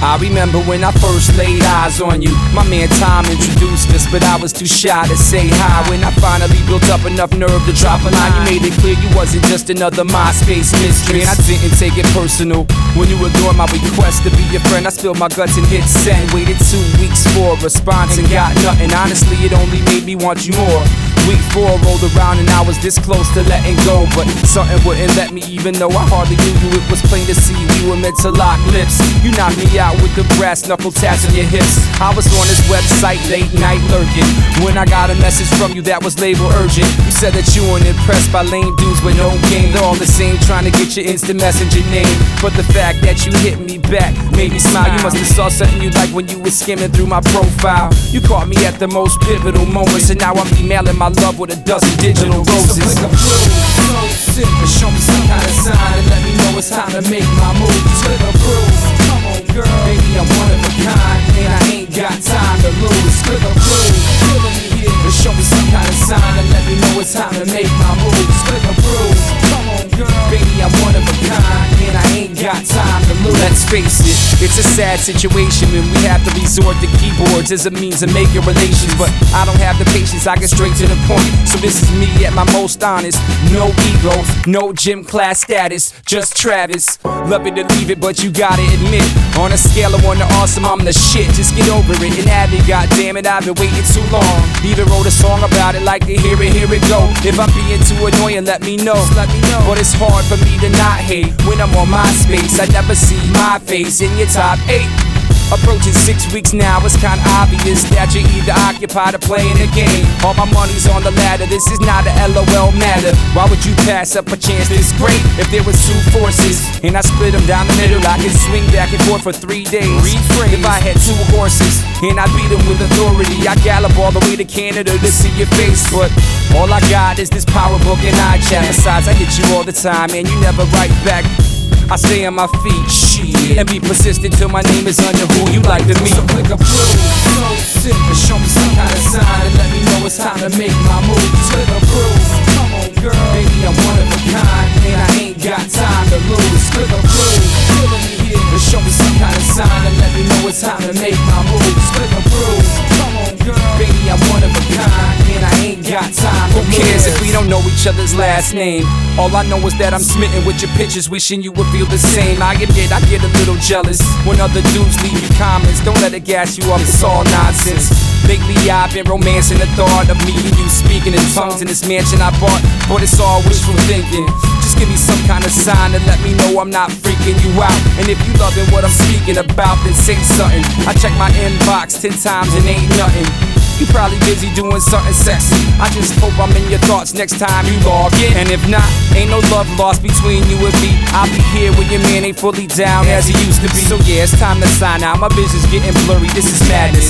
I remember when I first laid eyes on you. My man Tom introduced us, but I was too shy to say hi. When I finally built up enough nerve to drop a line, you made it clear you wasn't just another MySpace mystery. And I didn't take it personal when you ignored my request to be your friend. I spilled my guts and hit send. Waited 2 weeks for a response and got nothing. Honestly, it only made me want you more. Week 4 rolled around and I was this close to letting go, but something wouldn't let me, even though I hardly knew you. It was plain to see we were meant to lock lips. You knocked me out with the brass knuckle tats on your hips. I was on this website late night lurking when I got a message from you that was labeled urgent. You said that you weren't impressed by lame dudes with no game. They're all the same, trying to get your instant messenger name. But the fact that you hit me back made me smile. You must have saw something you liked when you were skimming through my profile. You caught me at the most pivotal moments, and now I'm emailing my love with a dozen digital roses. So click approve, so simple. Show me some kind of sign and let me know it's time to make my move. Just click approve, come on girl, baby I'm one of a kind, and I ain't got time to lose. Click approve, killing me here. Show me some kind of sign and let me know it's time to make my move. Just click approve, come on girl, baby I'm one of a kind, and I ain't got time to lose. Let's face it, it's a sad situation when we have to resort to keyboards as a means of making relations. But I don't have the patience, I get straight to the point. So this is me at my most honest. No ego, no gym class status, just Travis. Love it to leave it, but you gotta admit, on a scale of 1 to awesome, I'm the shit. Just get over it and have it, goddammit, I've been waiting too long. Even wrote a song about it, like to hear it go. If I'm being too annoying, let me know. But it's hard for me to not hate when I'm on MySpace. I never see my face in your top 8. Approaching 6 weeks now, it's kinda obvious that you're either occupied or playing a game. All my money's on the ladder, this is not a LOL matter. Why would you pass up a chance this great? If there was 2 forces and I split them down the middle, I could swing back and forth for 3 days. Rephrase. If I had 2 horses and I beat them with authority, I gallop all the way to Canada to see your face. But all I got is this power book and iChat. Besides, I hit you all the time and you never write back. I stay on my feet, shit, and be persistent till my name is under who you like to meet. So click approve, so simple. Show me some kind of sign and let me know it's time to make my move. Just click approve, come on girl, baby I'm one of a kind, and I ain't got time to lose. Click approve, killing me here. Show me some kind of sign and let me know it's time to make my move. Just click approve, come on girl, baby I'm one of a kind, and I ain't got time to lose. Who cares if we don't know each other's last name? All I know is that I'm smitten with your pictures, wishing you would feel the same. I admit I get a little jealous when other dudes leave you comments. Don't let it gas you up, it's all nonsense. Lately I've been romancing the thought of me and you speaking in tongues in this mansion I bought, but it's all wishful thinking. Just give me some kind of sign to let me know I'm not freaking you out. And if you loving what I'm speaking about, then say something. I check my inbox 10 times and ain't nothing. You probably busy doing something sexy. I just hope I'm in your thoughts next time you log in. And if not, ain't no love lost between you and me. I'll be here when your man ain't fully down as he used to be. So yeah, it's time to sign out. My vision's getting blurry, this is madness.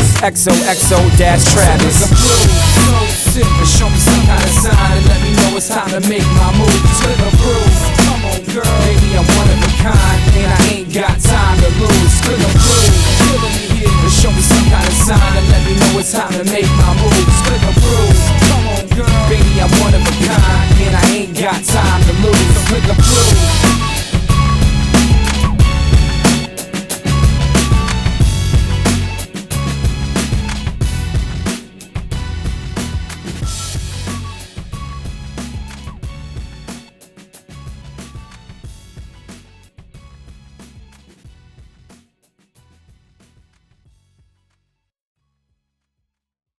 XOXO-Travis. So simple. Show me some kind of sign and let me know it's time to make my move. Just click approve, come on girl, baby I'm one of a kind, and I ain't got time to lose. Click approve, killing me here. Show me some kind of sign and let me know it's time to make my move. Just click approve, come on girl, baby I'm one of a kind, and I ain't got time to lose. So click approve.